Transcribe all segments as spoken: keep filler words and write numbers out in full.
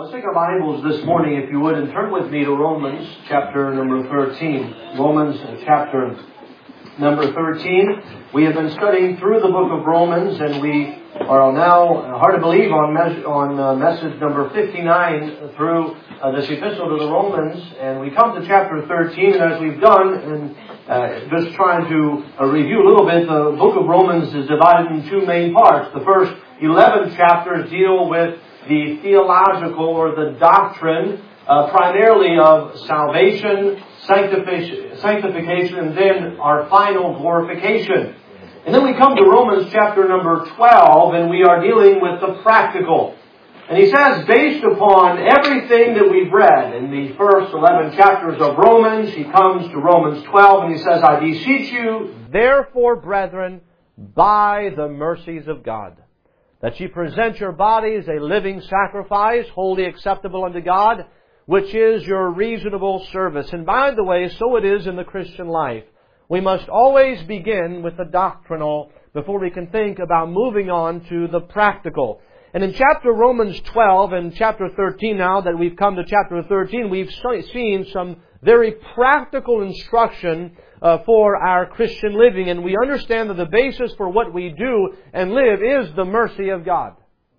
Let's take our Bibles this morning, if you would, and turn with me to Romans chapter number thirteen. Romans chapter number thirteen. We have been studying through the book of Romans, and we are now, hard to believe, on, mes- on uh, message number fifty-nine through uh, this epistle to the Romans. And we come to chapter thirteen, and as we've done, and uh, just trying to uh, review a little bit, the book of Romans is divided in two main parts. The first eleven chapters deal with the theological or the doctrine uh, primarily of salvation, sanctification, sanctification, and then our final glorification. And then we come to Romans chapter number twelve, and we are dealing with the practical. And he says, based upon everything that we've read in the first eleven chapters of Romans, he comes to Romans twelve, and he says, I beseech you, therefore, brethren, by the mercies of God, that ye present your bodies a living sacrifice, wholly acceptable unto God, which is your reasonable service. And by the way, so it is in the Christian life. We must always begin with the doctrinal before we can think about moving on to the practical. And in chapter Romans twelve and chapter thirteen now that we've come to chapter thirteen, we've seen some very practical instruction Uh, for our Christian living. And we understand that the basis for what we do and live is the mercy of God.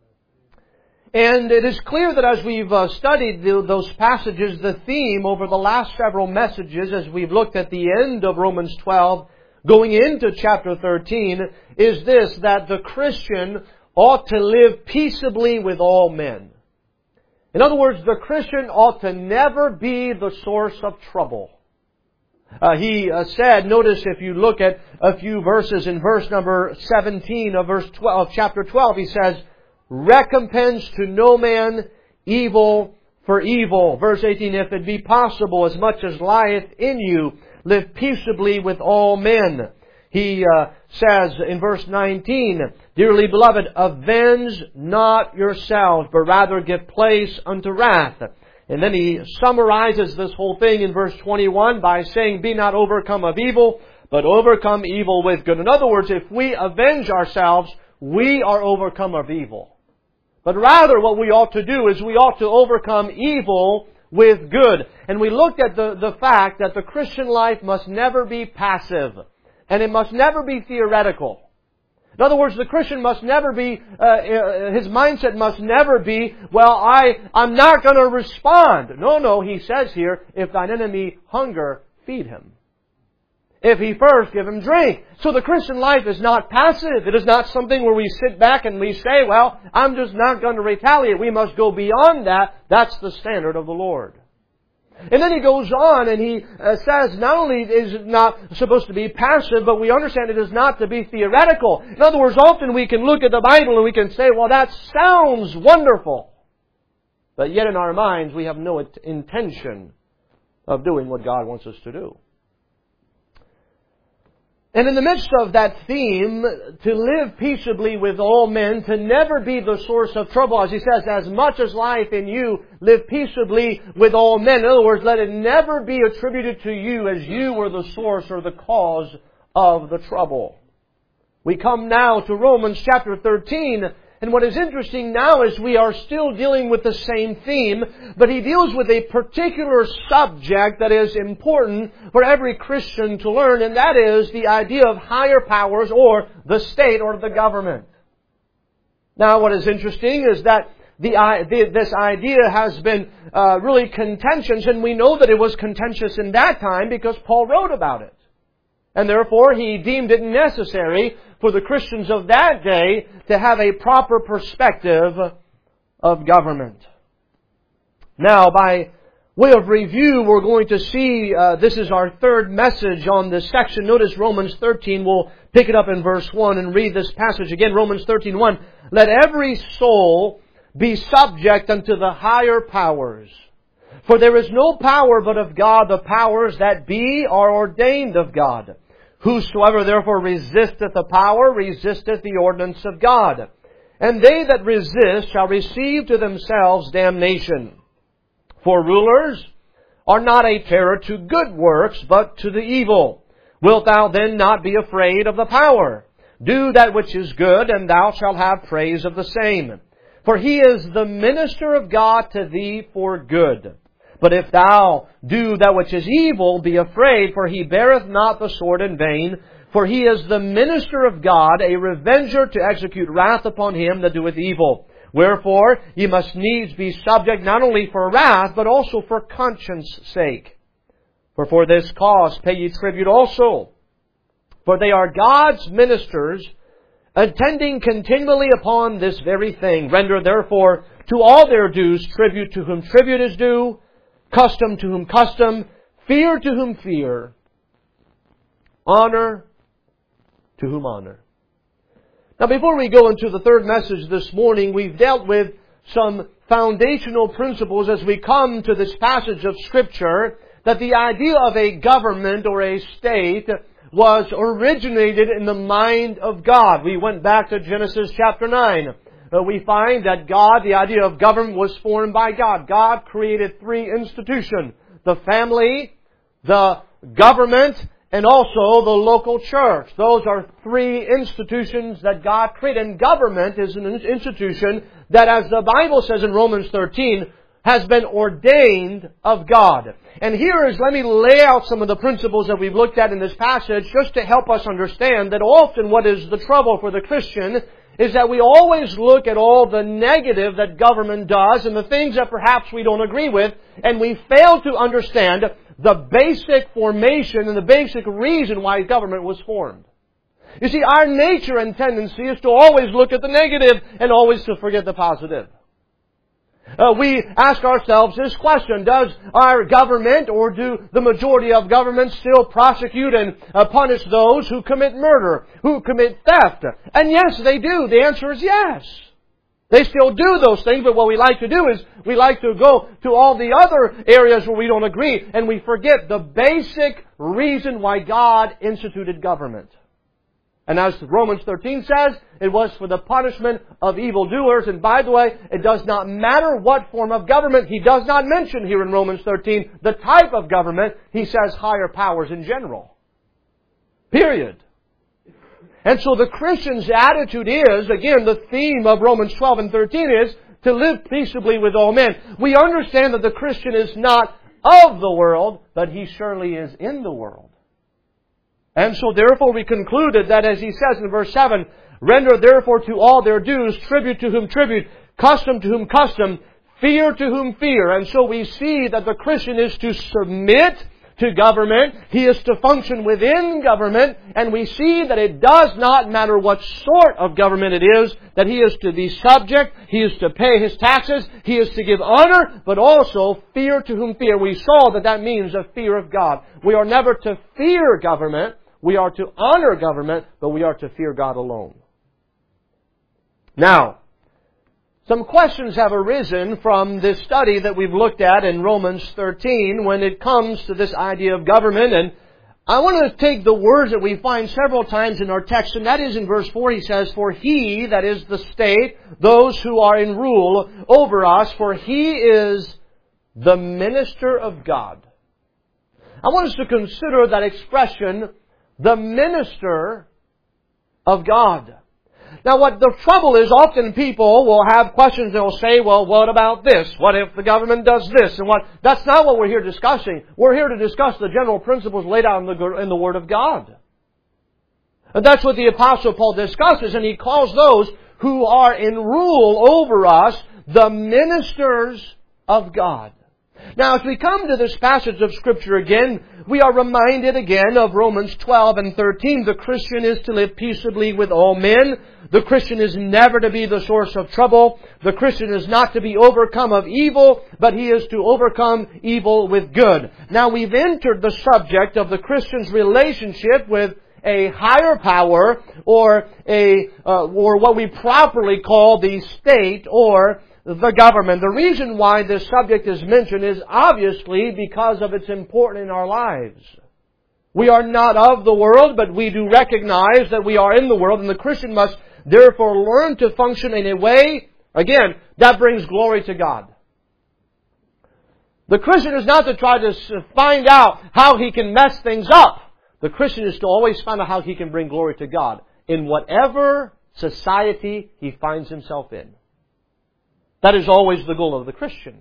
And it is clear that as we've uh, studied the, those passages, the theme over the last several messages, as we've looked at the end of Romans twelve, going into chapter thirteen, is this, that the Christian ought to live peaceably with all men. In other words, the Christian ought to never be the source of trouble. Uh, he uh, said, notice if you look at a few verses in verse number seventeen of verse twelve, of chapter twelve, he says, recompense to no man evil for evil. Verse eighteen, if it be possible, as much as lieth in you, live peaceably with all men. He uh, says in verse nineteen, dearly beloved, avenge not yourselves, but rather give place unto wrath. And then he summarizes this whole thing in verse twenty-one by saying, be not overcome of evil, but overcome evil with good. In other words, if we avenge ourselves, we are overcome of evil. But rather what we ought to do is we ought to overcome evil with good. And we looked at the, the fact that the Christian life must never be passive. And it must never be theoretical. In other words, the Christian must never be, uh, his mindset must never be, well, I, I'm not going to respond. No, no, he says here, if thine enemy hunger, feed him. If he thirst, give him drink. So the Christian life is not passive. It is not something where we sit back and we say, well, I'm just not going to retaliate. We must go beyond that. That's the standard of the Lord. And then he goes on and he uh, says not only is it not supposed to be passive, but we understand it is not to be theoretical. In other words, often we can look at the Bible and we can say, well, that sounds wonderful. But yet in our minds we have no intention of doing what God wants us to do. And in the midst of that theme, to live peaceably with all men, to never be the source of trouble, as he says, as much as life in you, live peaceably with all men. In other words, let it never be attributed to you as you were the source or the cause of the trouble. We come now to Romans chapter thirteen, and what is interesting now is we are still dealing with the same theme, but he deals with a particular subject that is important for every Christian to learn, and that is the idea of higher powers or the state or the government. Now, what is interesting is that the, the this idea has been uh, really contentious, and we know that it was contentious in that time because Paul wrote about it. And therefore, he deemed it necessary for the Christians of that day to have a proper perspective of government. Now, by way of review, we're going to see, uh, this is our third message on this section. Notice Romans thirteen, we'll pick it up in verse one and read this passage again. Romans thirteen one, let every soul be subject unto the higher powers. For there is no power but of God. The powers that be are ordained of God. Whosoever therefore resisteth the power, resisteth the ordinance of God. And they that resist shall receive to themselves damnation. For rulers are not a terror to good works, but to the evil. Wilt thou then not be afraid of the power? Do that which is good, and thou shalt have praise of the same. For He is the minister of God to thee for good. But if thou do that which is evil, be afraid, for He beareth not the sword in vain. For He is the minister of God, a revenger to execute wrath upon him that doeth evil. Wherefore ye must needs be subject not only for wrath, but also for conscience sake. For for this cause pay ye tribute also. For they are God's ministers, attending continually upon this very thing. Render therefore to all their dues tribute to whom tribute is due, custom to whom custom, fear to whom fear, honor to whom honor. Now before we go into the third message this morning, we've dealt with some foundational principles as we come to this passage of Scripture, that the idea of a government or a state was originated in the mind of God. We went back to Genesis chapter nine. Uh, we find that God, the idea of government was formed by God. God created three institutions: the family, the government, and also the local church. Those are three institutions that God created. And government is an institution that, as the Bible says in Romans thirteen, has been ordained of God. And here is, let me lay out some of the principles that we've looked at in this passage just to help us understand that often what is the trouble for the Christian is that we always look at all the negative that government does and the things that perhaps we don't agree with, and we fail to understand the basic formation and the basic reason why government was formed. You see, our nature and tendency is to always look at the negative and always to forget the positive. Uh, we ask ourselves this question: does our government, or do the majority of governments, still prosecute and uh, punish those who commit murder, who commit theft? And yes, they do. The answer is yes. They still do those things, but what we like to do is we like to go to all the other areas where we don't agree, and we forget the basic reason why God instituted government. And as Romans thirteen says, it was for the punishment of evildoers. And by the way, it does not matter what form of government. He does not mention here in Romans thirteen the type of government. He says higher powers in general. Period. And so the Christian's attitude is, again, the theme of Romans twelve and thirteen is to live peaceably with all men. We understand that the Christian is not of the world, but he surely is in the world. And so therefore we concluded that, as he says in verse seven, render therefore to all their dues, tribute to whom tribute, custom to whom custom, fear to whom fear. And so we see that the Christian is to submit to government. He is to function within government. And we see that it does not matter what sort of government it is, that he is to be subject, he is to pay his taxes, he is to give honor, but also fear to whom fear. We saw that that means a fear of God. We are never to fear government. We are to honor government, but we are to fear God alone. Now, some questions have arisen from this study that we've looked at in Romans thirteen when it comes to this idea of government. And I want to take the words that we find several times in our text, and that is in verse four. He says, for He, that is the state, those who are in rule over us, for He is the minister of God. I want us to consider that expression, the minister of God. Now what the trouble is, often people will have questions. They'll say, well, what about this? What if the government does this? And what? That's not what we're here discussing. We're here to discuss the general principles laid out in the, in the Word of God. And that's what the Apostle Paul discusses. And he calls those who are in rule over us the ministers of God. Now, as we come to this passage of Scripture again, we are reminded again of Romans twelve and thirteen. The Christian is to live peaceably with all men. The Christian is never to be the source of trouble. The Christian is not to be overcome of evil, but he is to overcome evil with good. Now, we've entered the subject of the Christian's relationship with a higher power, or a uh, or what we properly call the state, or the government. The reason why this subject is mentioned is obviously because of its importance in our lives. We are not of the world, but we do recognize that we are in the world, and the Christian must therefore learn to function in a way, again, that brings glory to God. The Christian is not to try to find out how he can mess things up. The Christian is to always find out how he can bring glory to God in whatever society he finds himself in. That is always the goal of the Christian.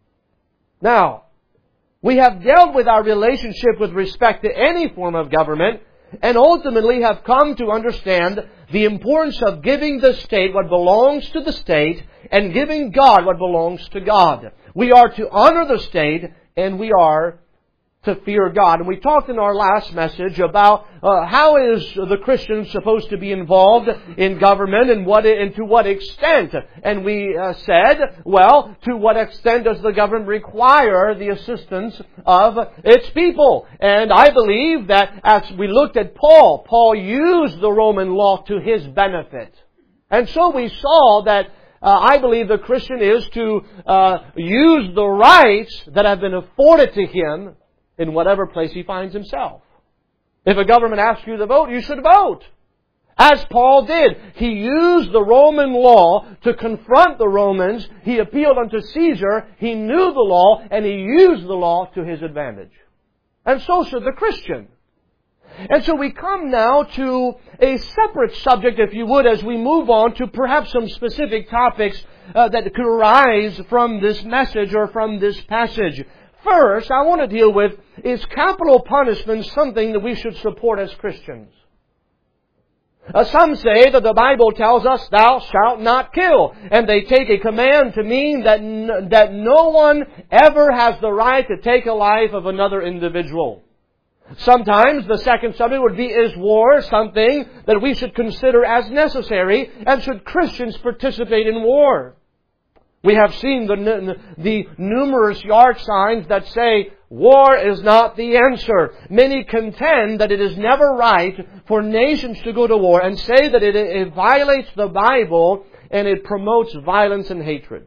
Now, we have dealt with our relationship with respect to any form of government, and ultimately have come to understand the importance of giving the state what belongs to the state and giving God what belongs to God. We are to honor the state, and we are to fear God. And we talked in our last message about uh, how is the Christian supposed to be involved in government and what and to what extent. And we uh, said, well, to what extent does the government require the assistance of its people? And I believe that as we looked at Paul, Paul used the Roman law to his benefit. And so we saw that Uh, I believe the Christian is to uh, use the rights that have been afforded to him in whatever place he finds himself. If a government asks you to vote, you should vote. As Paul did. He used the Roman law to confront the Romans. He appealed unto Caesar. He knew the law, and he used the law to his advantage. And so should the Christian. And so we come now to a separate subject, if you would, as we move on to perhaps some specific topics uh, that could arise from this message or from this passage. First, I want to deal with, is capital punishment something that we should support as Christians? Uh, some say that the Bible tells us, thou shalt not kill. And they take a command to mean that, n- that no one ever has the right to take a life of another individual. Sometimes the second subject would be, is war something that we should consider as necessary, and should Christians participate in war? We have seen the, the numerous yard signs that say, war is not the answer. Many contend that it is never right for nations to go to war, and say that it, it violates the Bible and it promotes violence and hatred.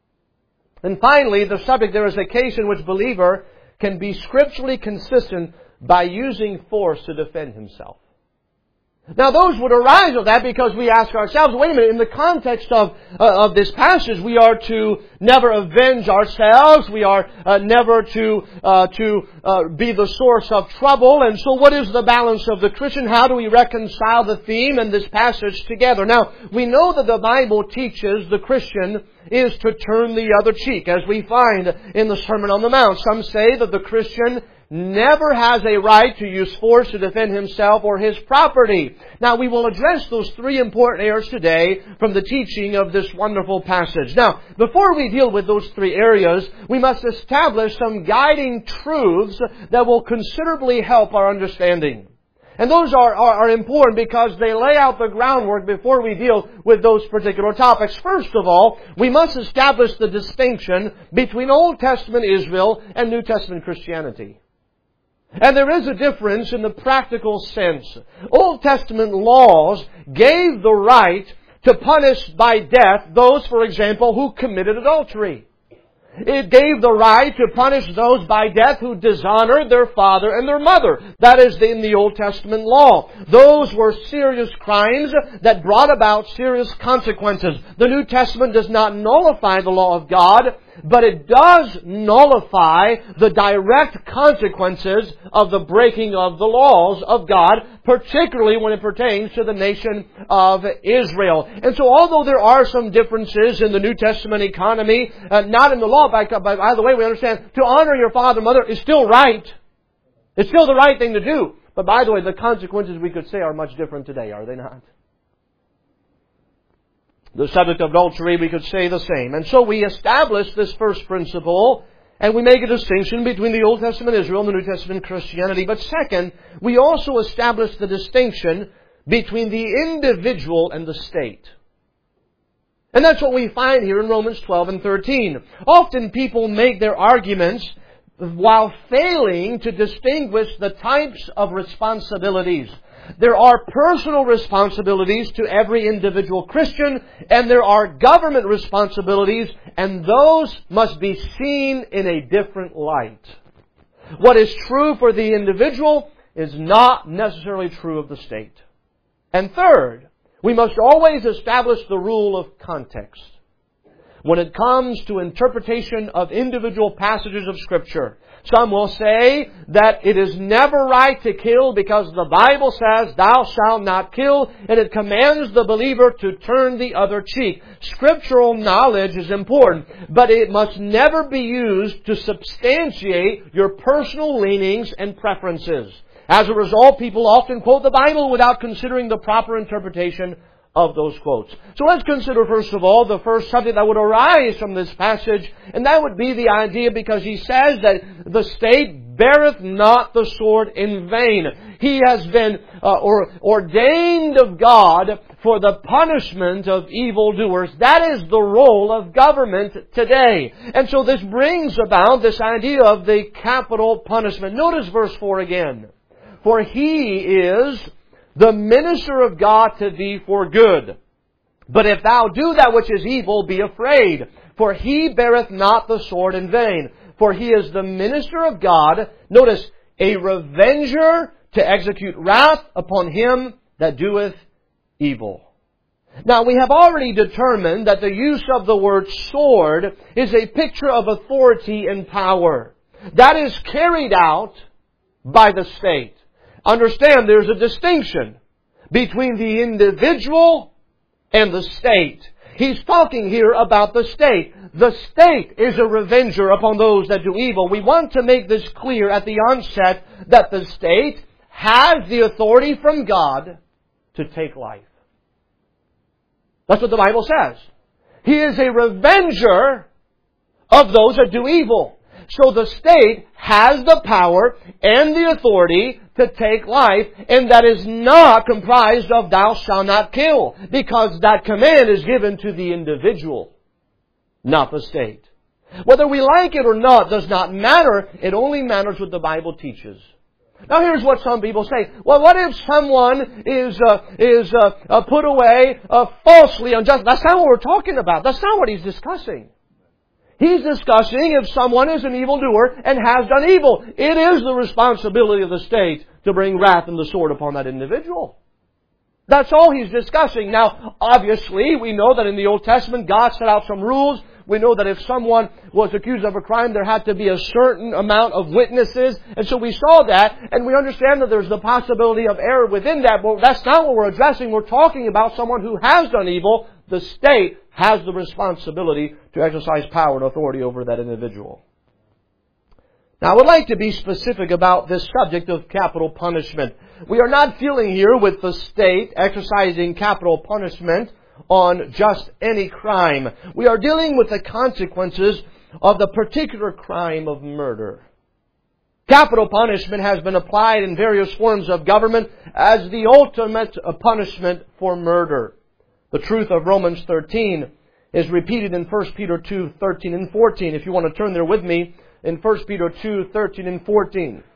And finally, the subject, there is a case in which believer can be scripturally consistent by using force to defend himself. Now those would arise of that because we ask ourselves, wait a minute, in the context of uh, of this passage, we are to never avenge ourselves. We are uh, never to uh, to uh, be the source of trouble. And so what is the balance of the Christian? How do we reconcile the theme and this passage together? Now, we know that the Bible teaches the Christian is to turn the other cheek, as we find in the Sermon on the Mount. Some say that the Christian never has a right to use force to defend himself or his property. Now, we will address those three important areas today from the teaching of this wonderful passage. Now, before we deal with those three areas, we must establish some guiding truths that will considerably help our understanding. And those are, are, are important because they lay out the groundwork before we deal with those particular topics. First of all, we must establish the distinction between Old Testament Israel and New Testament Christianity. And there is a difference in the practical sense. Old Testament laws gave the right to punish by death those, for example, who committed adultery. It gave the right to punish those by death who dishonored their father and their mother. That is in the Old Testament law. Those were serious crimes that brought about serious consequences. The New Testament does not nullify the law of God, but it does nullify the direct consequences of the breaking of the laws of God, particularly when it pertains to the nation of Israel. And so although there are some differences in the New Testament economy, uh, not in the law, by, by, by the way, we understand to honor your father and mother is still right. It's still the right thing to do. But by the way, the consequences, we could say, are much different today, are they not? The subject of adultery, we could say the same. And so we establish this first principle, and we make a distinction between the Old Testament Israel and the New Testament Christianity. But second, we also establish the distinction between the individual and the state. And that's what we find here in Romans twelve and thirteen. Often people make their arguments while failing to distinguish the types of responsibilities. There are personal responsibilities to every individual Christian, and there are government responsibilities, and those must be seen in a different light. What is true for the individual is not necessarily true of the state. And third, we must always establish the rule of context. when it comes to interpretation of individual passages of Scripture. Some will say that it is never right to kill because the Bible says, thou shalt not kill, and it commands the believer to turn the other cheek. Scriptural knowledge is important, but it must never be used to substantiate your personal leanings and preferences. As a result, people often quote the Bible without considering the proper interpretation of those quotes. So let's consider first of all the first subject that would arise from this passage, and that would be the idea, because he says that the state beareth not the sword in vain. He has been uh, or, ordained of God for the punishment of evildoers. That is the role of government today. And so this brings about this idea of the capital punishment. Notice verse four again. For he is the minister of God to thee for good. But if thou do that which is evil, be afraid. For he beareth not the sword in vain. For he is the minister of God, notice, a revenger to execute wrath upon him that doeth evil. Now, we have already determined that the use of the word sword is a picture of authority and power. That is carried out by the state. Understand, there's a distinction between the individual and the state. He's talking here about the state. The state is a revenger upon those that do evil. We want to make this clear at the onset that the state has the authority from God to take life. That's what the Bible says. He is a revenger of those that do evil. So the state has the power and the authority to take life, and that is not comprised of thou shalt not kill, because that command is given to the individual, not the state. Whether we like it or not does not matter. It only matters what the Bible teaches. Now here's what some people say. Well, what if someone is uh, is uh, uh, put away uh, falsely, unjustly? That's not what we're talking about. That's not what he's discussing. He's discussing if someone is an evildoer and has done evil. It is the responsibility of the state to bring wrath and the sword upon that individual. That's all he's discussing. Now, obviously, we know that in the Old Testament, God set out some rules. We know that if someone was accused of a crime, there had to be a certain amount of witnesses. And so we saw that, and we understand that there's the possibility of error within that. But that's not what we're addressing. We're talking about someone who has done evil. The state has the responsibility to exercise power and authority over that individual. Now, I would like to be specific about this subject of capital punishment. We are not dealing here with the state exercising capital punishment on just any crime. We are dealing with the consequences of the particular crime of murder. Capital punishment has been applied in various forms of government as the ultimate punishment for murder. The truth of Romans thirteen is repeated in First Peter two, thirteen and fourteen. If you want to turn there with me, in First Peter two, thirteen and fourteen.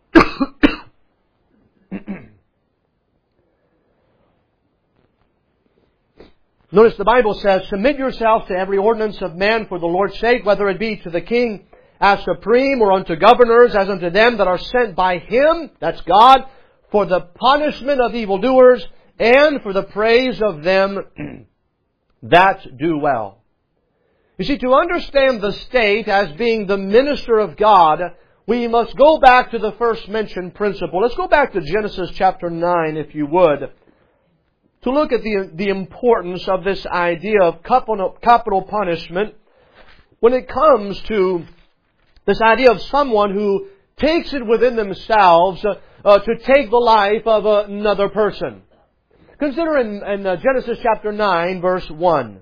Notice the Bible says, submit yourselves to every ordinance of man for the Lord's sake, whether it be to the king as supreme, or unto governors as unto them that are sent by Him, that's God, for the punishment of evildoers, and for the praise of them that do well. You see, to understand the state as being the minister of God, we must go back to the first mentioned principle. Let's go back to Genesis chapter nine, if you would, to look at the, the importance of this idea of capital, capital punishment when it comes to this idea of someone who takes it within themselves uh, uh, to take the life of another person. Consider in, in uh, Genesis chapter nine, verse one.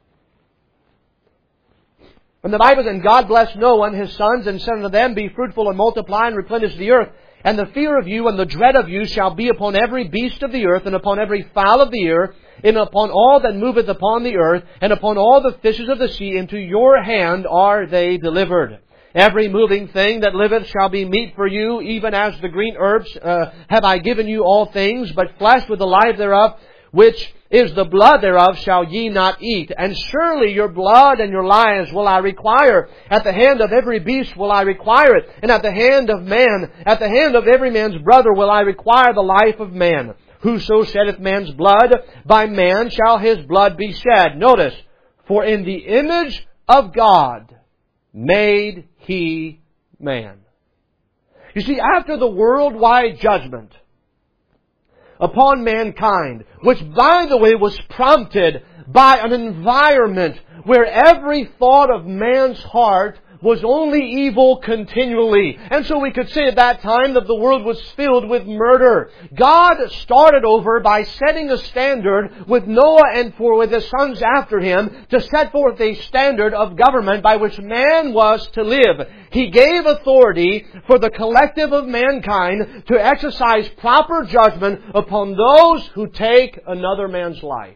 When the Bible says, and God blessed Noah and his sons, and said unto them, be fruitful and multiply and replenish the earth. And the fear of you and the dread of you shall be upon every beast of the earth, and upon every fowl of the air, and upon all that moveth upon the earth, and upon all the fishes of the sea. Into your hand are they delivered. Every moving thing that liveth shall be meat for you, even as the green herbs uh, have I given you all things, but flesh with the life thereof, which is the blood thereof, shall ye not eat. And surely your blood and your lives will I require. At the hand of every beast will I require it. And at the hand of man, at the hand of every man's brother will I require the life of man. Whoso sheddeth man's blood, by man shall his blood be shed. Notice, For in the image of God made He man. You see, after the worldwide judgment upon mankind, which, by the way, was prompted by an environment where every thought of man's heart was only evil continually. And so we could say at that time that the world was filled with murder. God started over by setting a standard with Noah and for with his sons after him to set forth a standard of government by which man was to live. He gave authority for the collective of mankind to exercise proper judgment upon those who take another man's life.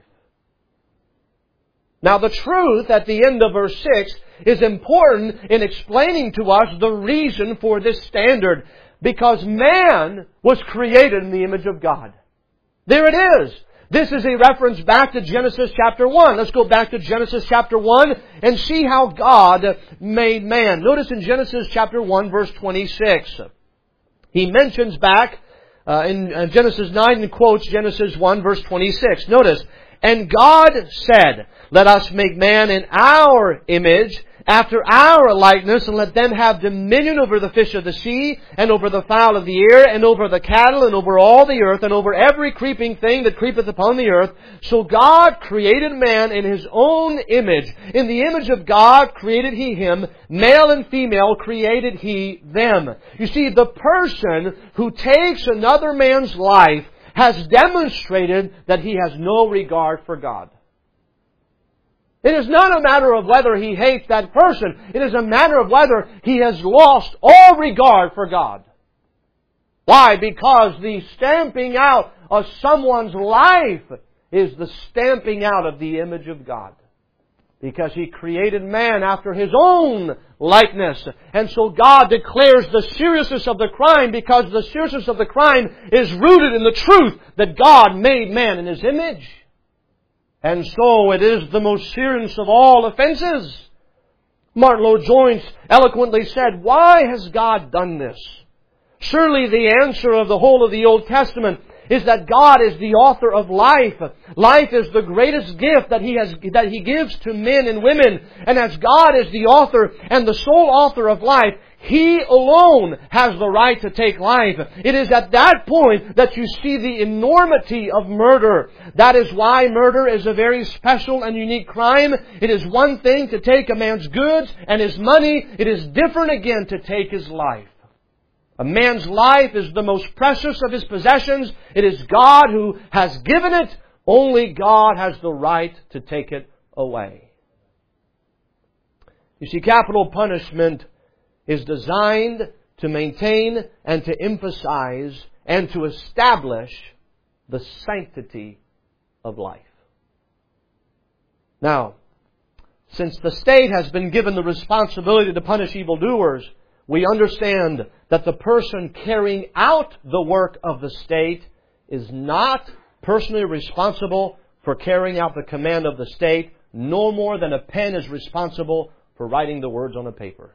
Now the truth at the end of verse six is important in explaining to us the reason for this standard. Because man was created in the image of God. There it is. This is a reference back to Genesis chapter one. Let's go back to Genesis chapter one and see how God made man. Notice in Genesis chapter one verse twenty-six. He mentions back uh, in uh, Genesis nine and quotes Genesis one verse twenty-six. Notice, and God said, let us make man in our image, after our likeness, and let them have dominion over the fish of the sea, and over the fowl of the air, and over the cattle, and over all the earth, and over every creeping thing that creepeth upon the earth. So God created man in His own image. In the image of God created He him, male and female created He them. You see, the person who takes another man's life has demonstrated that he has no regard for God. It is not a matter of whether he hates that person. It is a matter of whether he has lost all regard for God. Why? Because the stamping out of someone's life is the stamping out of the image of God. Because He created man after His own likeness. And so God declares the seriousness of the crime, because the seriousness of the crime is rooted in the truth that God made man in His image. And so it is the most serious of all offenses. Martin Lloyd-Jones eloquently said, why has God done this? Surely the answer of the whole of the Old Testament is that God is the author of life. Life is the greatest gift that He has, that He gives to men and women. And as God is the author and the sole author of life, He alone has the right to take life. It is at that point that you see the enormity of murder. That is why murder is a very special and unique crime. It is one thing to take a man's goods and his money. It is different again to take his life. A man's life is the most precious of his possessions. It is God who has given it. Only God has the right to take it away. You see, capital punishment is designed to maintain and to emphasize and to establish the sanctity of life. Now, since the state has been given the responsibility to punish evildoers, we understand that the person carrying out the work of the state is not personally responsible for carrying out the command of the state, no more than a pen is responsible for writing the words on a paper.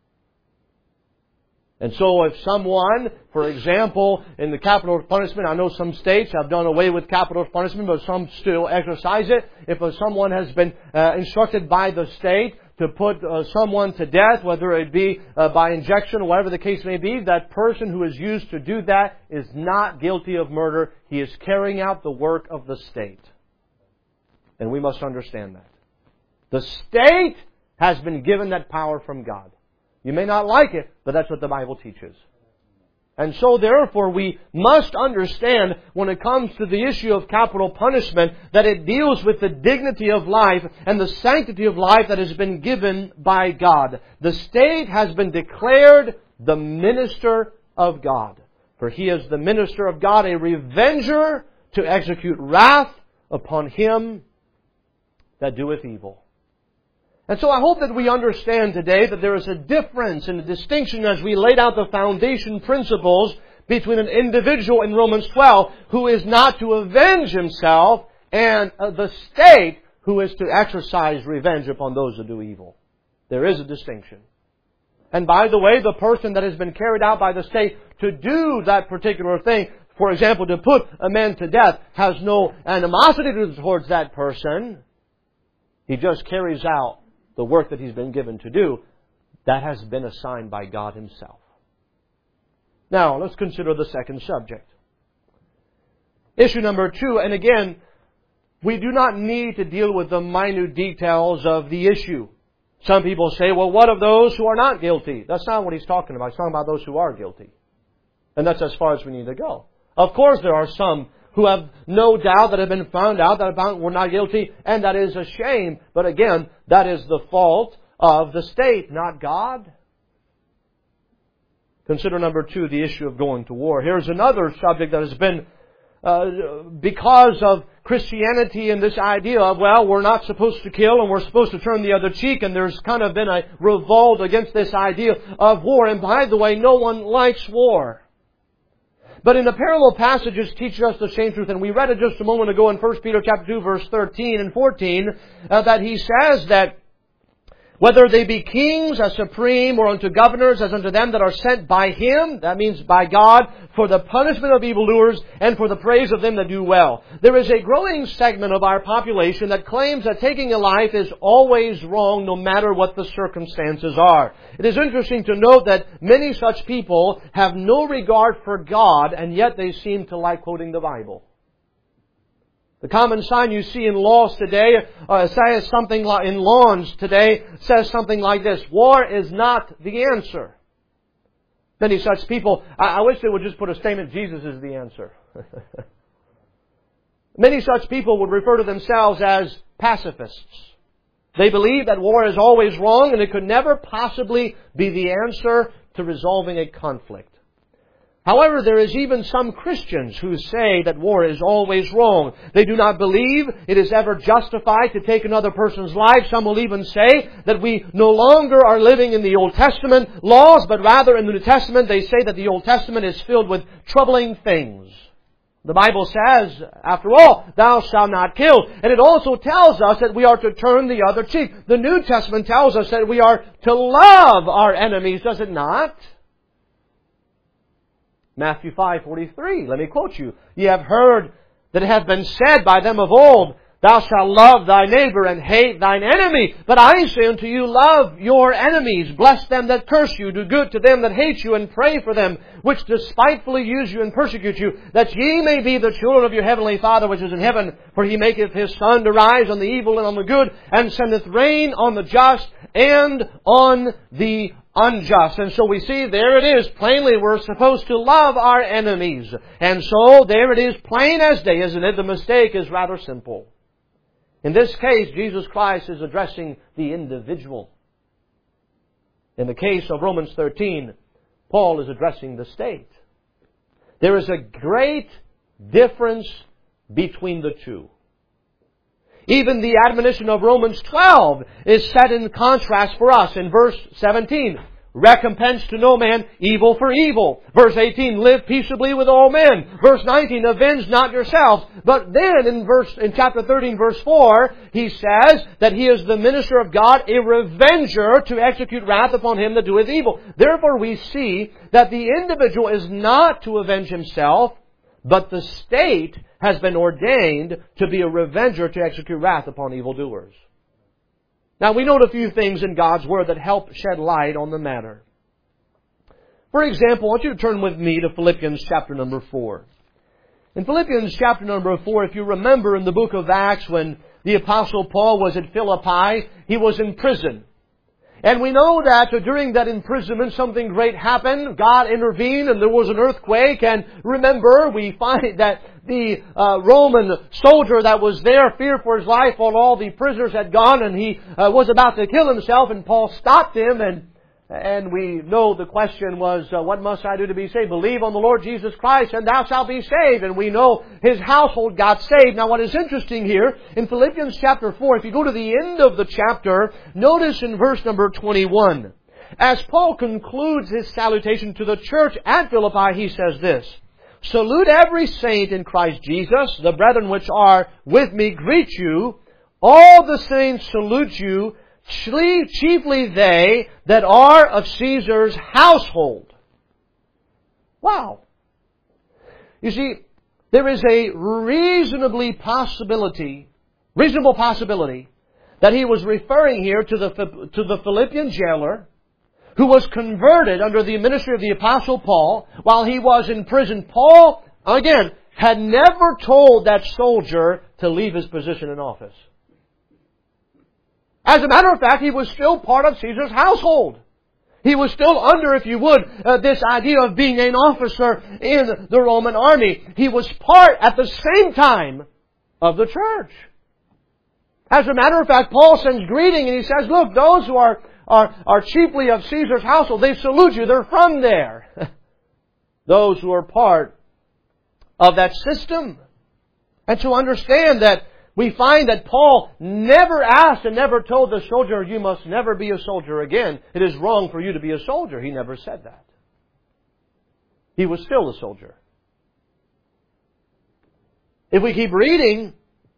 And so if someone, for example, in the capital punishment, I know some states have done away with capital punishment, but some still exercise it. If someone has been uh, instructed by the state to put uh, someone to death, whether it be uh, by injection or whatever the case may be, that person who is used to do that is not guilty of murder. He is carrying out the work of the state. And we must understand that. The state has been given that power from God. You may not like it, but that's what the Bible teaches. And so therefore we must understand when it comes to the issue of capital punishment that it deals with the dignity of life and the sanctity of life that has been given by God. The state has been declared the minister of God. For He is the minister of God, a revenger to execute wrath upon him that doeth evil. And so I hope that we understand today that there is a difference and a distinction as we laid out the foundation principles between an individual in Romans twelve who is not to avenge himself and the state who is to exercise revenge upon those who do evil. There is a distinction. And by the way, the person that has been carried out by the state to do that particular thing, for example, to put a man to death, has no animosity towards that person. He just carries out the work that he's been given to do. That has been assigned by God Himself. Now, let's consider the second subject. Issue number two, and again, we do not need to deal with the minute details of the issue. Some people say, well, what of those who are not guilty? That's not what he's talking about. He's talking about those who are guilty. And that's as far as we need to go. Of course, there are some who have no doubt that have been found out that were not guilty, and that is a shame. But again, that is the fault of the state, not God. Consider number two, the issue of going to war. Here's another subject that has been, uh, because of Christianity and this idea of, well, we're not supposed to kill and we're supposed to turn the other cheek, and there's kind of been a revolt against this idea of war. And by the way, no one likes war. But in the parallel passages teach us the same truth, and we read it just a moment ago in First Peter chapter two, verse thirteen and fourteen, uh, that he says that whether they be kings as supreme or unto governors as unto them that are sent by Him, that means by God, for the punishment of evildoers and for the praise of them that do well. There is a growing segment of our population that claims that taking a life is always wrong no matter what the circumstances are. It is interesting to note that many such people have no regard for God, and yet they seem to like quoting the Bible. The common sign you see in laws today uh, says something like, in lawns today says something like this: war is not the answer. Many such people, I, I wish they would just put a statement, Jesus is the answer. Many such people would refer to themselves as pacifists. They believe that war is always wrong and it could never possibly be the answer to resolving a conflict. However, there is even some Christians who say that war is always wrong. They do not believe it is ever justified to take another person's life. Some will even say that we no longer are living in the Old Testament laws, but rather in the New Testament. They say that the Old Testament is filled with troubling things. The Bible says, after all, thou shalt not kill. And it also tells us that we are to turn the other cheek. The New Testament tells us that we are to love our enemies, does it not? Matthew five forty-three, let me quote you. Ye have heard that it hath been said by them of old, thou shalt love thy neighbor and hate thine enemy. But I say unto you, love your enemies, bless them that curse you, do good to them that hate you, and pray for them which despitefully use you and persecute you, that ye may be the children of your heavenly Father which is in heaven. For He maketh His sun to rise on the evil and on the good, and sendeth rain on the just and on the unjust. And so we see there it is. Plainly, we're supposed to love our enemies. And so there it is, plain as day, isn't it? The mistake is rather simple. In this case, Jesus Christ is addressing the individual. In the case of Romans thirteen, Paul is addressing the state. There is a great difference between the two. Even the admonition of Romans twelve is set in contrast for us in verse seventeen. Recompense to no man evil for evil. Verse eighteen, live peaceably with all men. Verse nineteen, avenge not yourselves. But then in verse in chapter thirteen, verse four, he says that he is the minister of God, a revenger to execute wrath upon him that doeth evil. Therefore we see that the individual is not to avenge himself, but the state has been ordained to be a revenger to execute wrath upon evildoers. Now we note a few things in God's Word that help shed light on the matter. For example, I want you to turn with me to Philippians chapter number four. In Philippians chapter number four, if you remember in the book of Acts when the Apostle Paul was at Philippi, he was in prison. And we know that during that imprisonment something great happened. God intervened and there was an earthquake. And remember, we find that the uh, Roman soldier that was there feared for his life while all the prisoners had gone, and he uh, was about to kill himself, and Paul stopped him. And and we know the question was, uh, what must I do to be saved? Believe on the Lord Jesus Christ and thou shalt be saved. And we know his household got saved. Now what is interesting here, in Philippians chapter four, if you go to the end of the chapter, notice in verse number twenty-one, as Paul concludes his salutation to the church at Philippi, he says this, salute every saint in Christ Jesus. The brethren which are with me greet you. All the saints salute you. Chiefly they that are of Caesar's household. Wow. You see, there is a reasonably possibility, reasonable possibility, that he was referring here to the, to the Philippian jailer who was converted under the ministry of the Apostle Paul while he was in prison. Paul, again, had never told that soldier to leave his position in office. As a matter of fact, he was still part of Caesar's household. He was still under, if you would, uh, this idea of being an officer in the Roman army. He was part, at the same time, of the church. As a matter of fact, Paul sends greeting and he says, look, those who are, are, are chiefly of Caesar's household, they salute you. They're from there. Those who are part of that system. And to understand that we find that Paul never asked and never told the soldier, you must never be a soldier again. It is wrong for you to be a soldier. He never said that. He was still a soldier. If we keep reading,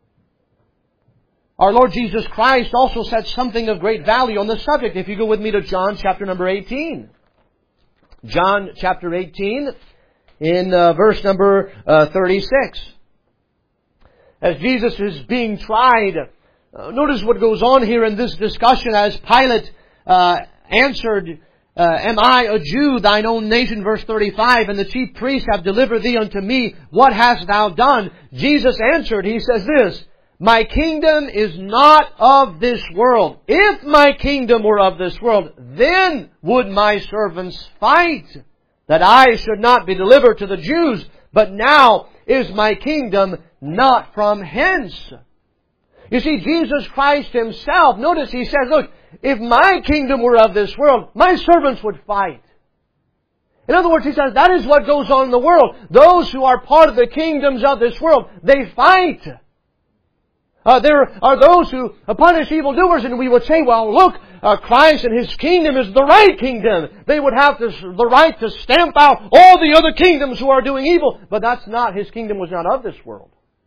our Lord Jesus Christ also said something of great value on the subject. If you go with me to John chapter number eighteen. John chapter eighteen in uh, verse number uh, thirty-six. As Jesus is being tried, uh, notice what goes on here in this discussion as Pilate uh, answered, uh, am I a Jew, thine own nation, verse thirty-five, and the chief priests have delivered thee unto me. What hast thou done? Jesus answered, he says this, my kingdom is not of this world. If my kingdom were of this world, then would my servants fight, that I should not be delivered to the Jews. But now is my kingdom not from hence. You see, Jesus Christ Himself, notice He says, look, if my kingdom were of this world, my servants would fight. In other words, He says, that is what goes on in the world. Those who are part of the kingdoms of this world, they fight. Uh, there are those who punish evildoers, and we would say, well, look, uh, Christ and His kingdom is the right kingdom. They would have this, the right to stamp out all the other kingdoms who are doing evil. But that's not, His kingdom was not of this world.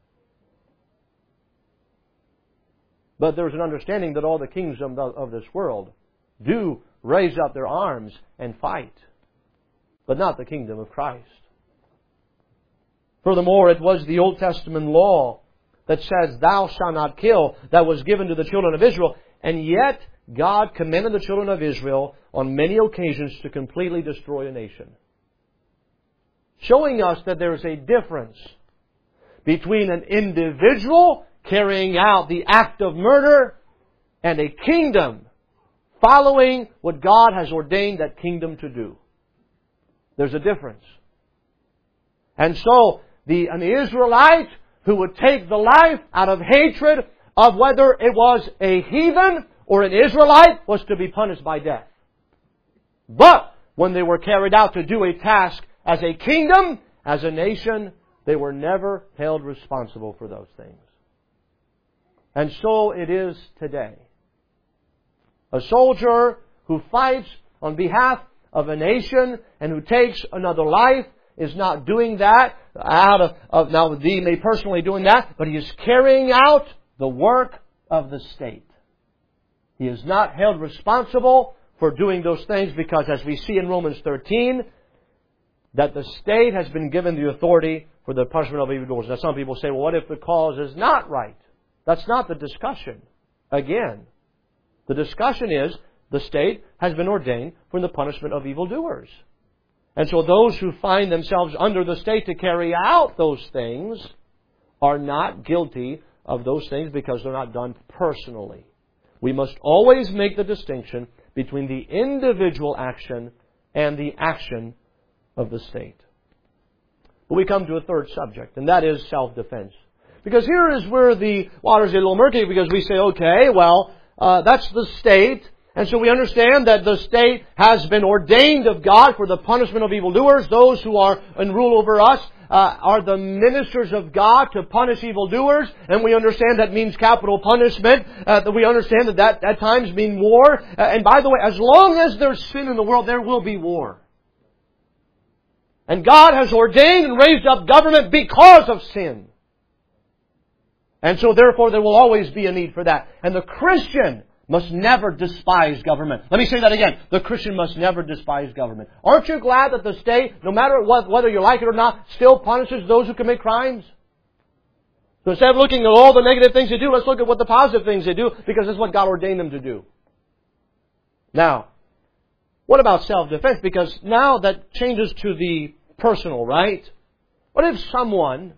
But there's an understanding that all the kingdoms of, of this world do raise up their arms and fight. But not the kingdom of Christ. Furthermore, it was the Old Testament law that says, thou shalt not kill, that was given to the children of Israel. And yet, God commanded the children of Israel on many occasions to completely destroy a nation. Showing us that there is a difference between an individual carrying out the act of murder and a kingdom following what God has ordained that kingdom to do. There's a difference. And so, the, an Israelite who would take the life out of hatred of whether it was a heathen or an Israelite was to be punished by death. But when they were carried out to do a task as a kingdom, as a nation, they were never held responsible for those things. And so it is today. A soldier who fights on behalf of a nation and who takes another life is not doing that out of, of now he may personally doing that, but he is carrying out the work of the state. He is not held responsible for doing those things because, as we see in Romans thirteen, that the state has been given the authority for the punishment of evildoers. Now some people say, well, what if the cause is not right? That's not the discussion. Again, the discussion is the state has been ordained for the punishment of evildoers. And so those who find themselves under the state to carry out those things are not guilty of those things because they're not done personally. We must always make the distinction between the individual action and the action of the state. But we come to a third subject, and that is self-defense. Because here is where the waters get a little murky, because we say, okay, well, uh, that's the state. And so we understand that the state has been ordained of God for the punishment of evildoers. Those who are in rule over us uh, are the ministers of God to punish evildoers. And we understand that means capital punishment. Uh, that we understand that that at times mean war. Uh, and by the way, as long as there's sin in the world, there will be war. And God has ordained and raised up government because of sin. And so therefore there will always be a need for that. And the Christian must never despise government. Let me say that again. The Christian must never despise government. Aren't you glad that the state, no matter what, whether you like it or not, still punishes those who commit crimes? So instead of looking at all the negative things they do, let's look at what the positive things they do, because it's what God ordained them to do. Now, what about self-defense? Because now that changes to the personal, right? What if someone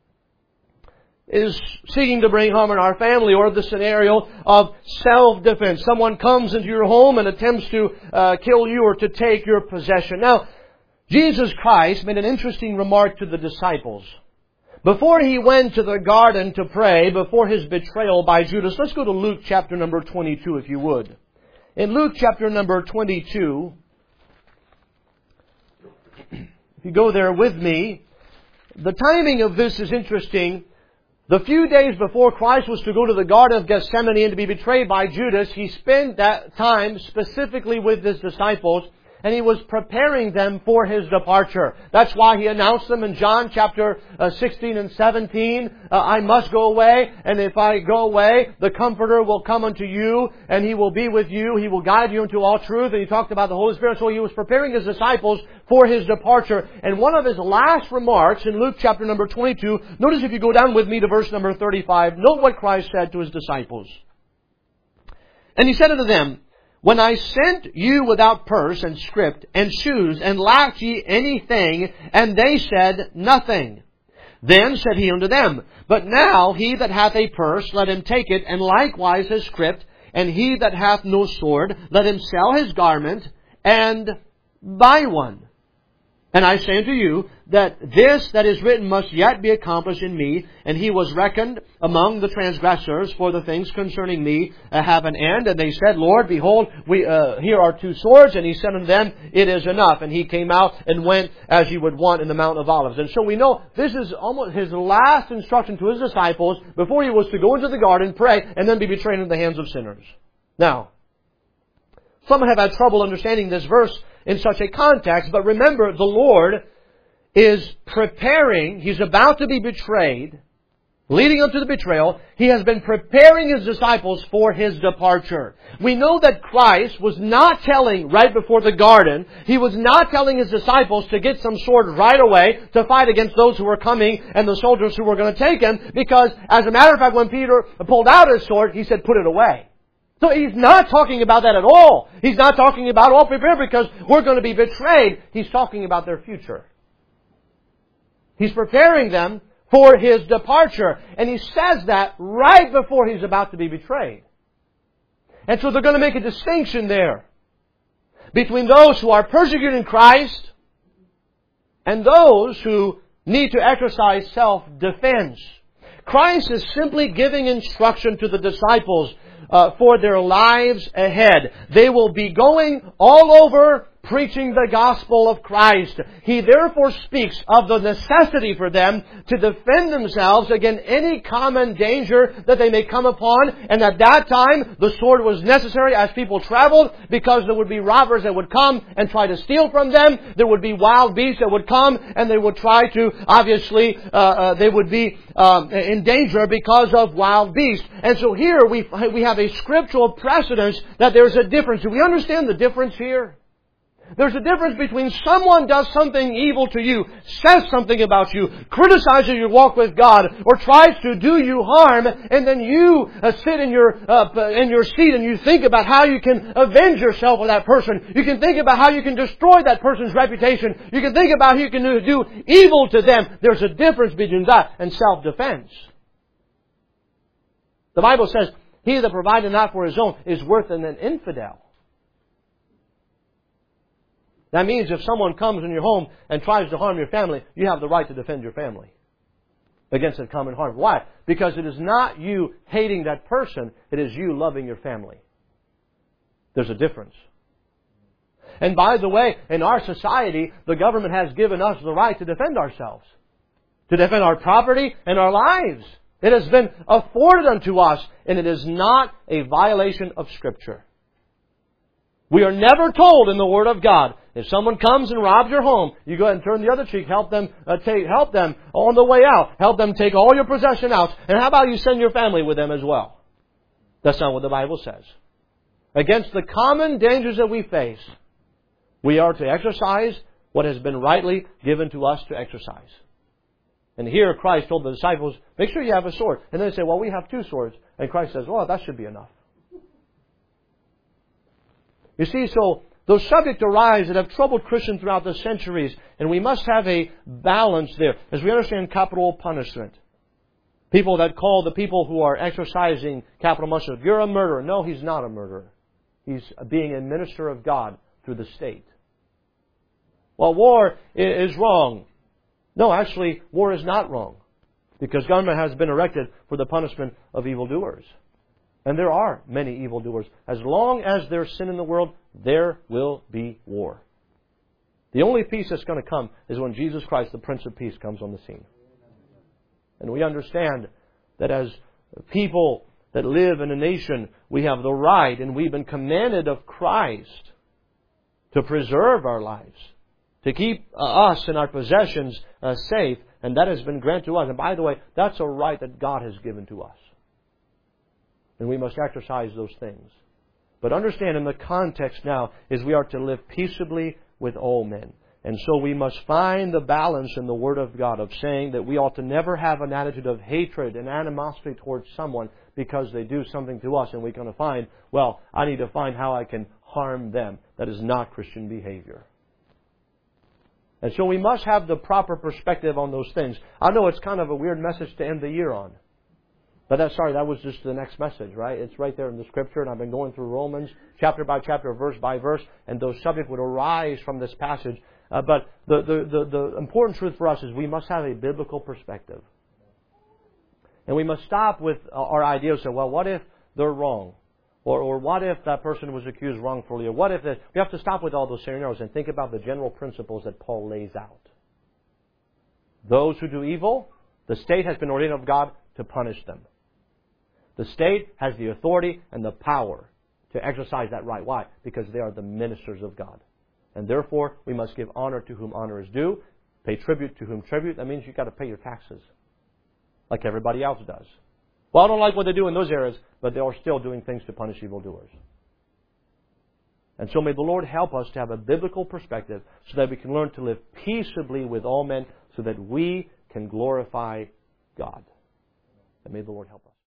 is seeking to bring harm in our family, or the scenario of self-defense? Someone comes into your home and attempts to uh, kill you or to take your possession. Now, Jesus Christ made an interesting remark to the disciples. Before He went to the garden to pray, before His betrayal by Judas, let's go to Luke chapter number twenty-two, if you would. In Luke chapter number twenty-two, if you go there with me, the timing of this is interesting. The few days before Christ was to go to the Garden of Gethsemane and to be betrayed by Judas, He spent that time specifically with His disciples, and He was preparing them for His departure. That's why He announced them in John chapter uh, sixteen and seventeen, uh, I must go away, and if I go away, the Comforter will come unto you, and He will be with you. He will guide you into all truth. And He talked about the Holy Spirit. So He was preparing His disciples for His departure. And one of His last remarks in Luke chapter number twenty-two, notice if you go down with me to verse number thirty-five, note what Christ said to His disciples. And He said unto them, When I sent you without purse and scrip and shoes, and lacked ye anything, and they said, Nothing. Then said He unto them, But now he that hath a purse, let him take it, and likewise his scrip, and he that hath no sword, let him sell his garment, and buy one. And I say unto you, that this that is written must yet be accomplished in me. And he was reckoned among the transgressors, for the things concerning me uh, have an end. And they said, Lord, behold, we uh, here are two swords. And He said unto them, It is enough. And He came out and went as you would want in the Mount of Olives. And so we know this is almost His last instruction to His disciples before He was to go into the garden, pray, and then be betrayed into the hands of sinners. Now, some have had trouble understanding this verse in such a context, but remember, the Lord is preparing. He's about to be betrayed. Leading up to the betrayal, He has been preparing His disciples for His departure. We know that Christ was not telling right before the garden, He was not telling His disciples to get some sword right away to fight against those who were coming and the soldiers who were going to take Him, because as a matter of fact, when Peter pulled out his sword, He said, Put it away. So He's not talking about that at all. He's not talking about, oh, prepare because we're going to be betrayed. He's talking about their future. He's preparing them for His departure. And He says that right before He's about to be betrayed. And so they're going to make a distinction there between those who are persecuting Christ and those who need to exercise self-defense. Christ is simply giving instruction to the disciples Uh, for their lives ahead. They will be going all over preaching the gospel of Christ. He therefore speaks of the necessity for them to defend themselves against any common danger that they may come upon. And at that time, the sword was necessary as people traveled, because there would be robbers that would come and try to steal from them. There would be wild beasts that would come and they would try to, obviously, uh, uh, they would be um, in danger because of wild beasts. And so here we, we have a scriptural precedence that there's a difference. Do we understand the difference here? There's a difference between someone does something evil to you, says something about you, criticizes your walk with God, or tries to do you harm, and then you uh, sit in your uh, in your seat and you think about how you can avenge yourself with that person. You can think about how you can destroy that person's reputation. You can think about how you can do, do evil to them. There's a difference between that and self-defense. The Bible says, He that provided not for his own is worse than an infidel. That means if someone comes in your home and tries to harm your family, you have the right to defend your family against that common harm. Why? Because it is not you hating that person, it is you loving your family. There's a difference. And by the way, in our society, the government has given us the right to defend ourselves, to defend our property and our lives. It has been afforded unto us, and it is not a violation of Scripture. We are never told in the Word of God, if someone comes and robs your home, you go ahead and turn the other cheek, help them uh, take, help them on the way out, help them take all your possession out, and how about you send your family with them as well? That's not what the Bible says. Against the common dangers that we face, we are to exercise what has been rightly given to us to exercise. And here Christ told the disciples, make sure you have a sword. And then they say, well, we have two swords. And Christ says, well, that should be enough. You see, so those subjects arise that have troubled Christians throughout the centuries. And we must have a balance there. As we understand capital punishment. People that call the people who are exercising capital punishment, you're a murderer. No, he's not a murderer. He's being a minister of God through the state. Well, war is wrong. No, actually, war is not wrong. Because government has been erected for the punishment of evildoers. And there are many evildoers. As long as there's sin in the world, there will be war. The only peace that's going to come is when Jesus Christ, the Prince of Peace, comes on the scene. And we understand that as people that live in a nation, we have the right and we've been commanded of Christ to preserve our lives, to keep uh, us and our possessions uh, safe, and that has been granted to us. And by the way, that's a right that God has given to us. And we must exercise those things. But understand in the context now is we are to live peaceably with all men. And so we must find the balance in the Word of God of saying that we ought to never have an attitude of hatred and animosity towards someone because they do something to us and we're going to find, well, I need to find how I can harm them. That is not Christian behavior. And so we must have the proper perspective on those things. I know it's kind of a weird message to end the year on. But that's, sorry, that was just the next message, right? It's right there in the Scripture, and I've been going through Romans chapter by chapter, verse by verse, and those subjects would arise from this passage. Uh, but the, the, the, the important truth for us is we must have a biblical perspective. And we must stop with our idea of saying, well, what if they're wrong? Or, or what if that person was accused wrongfully? Or what if... It, we have to stop with all those scenarios and think about the general principles that Paul lays out. Those who do evil, the state has been ordained of God to punish them. The state has the authority and the power to exercise that right. Why? Because they are the ministers of God. And therefore, we must give honor to whom honor is due, pay tribute to whom tribute. That means you've got to pay your taxes, like everybody else does. Well, I don't like what they do in those areas, but they are still doing things to punish evildoers. And so may the Lord help us to have a biblical perspective so that we can learn to live peaceably with all men so that we can glorify God. And may the Lord help us.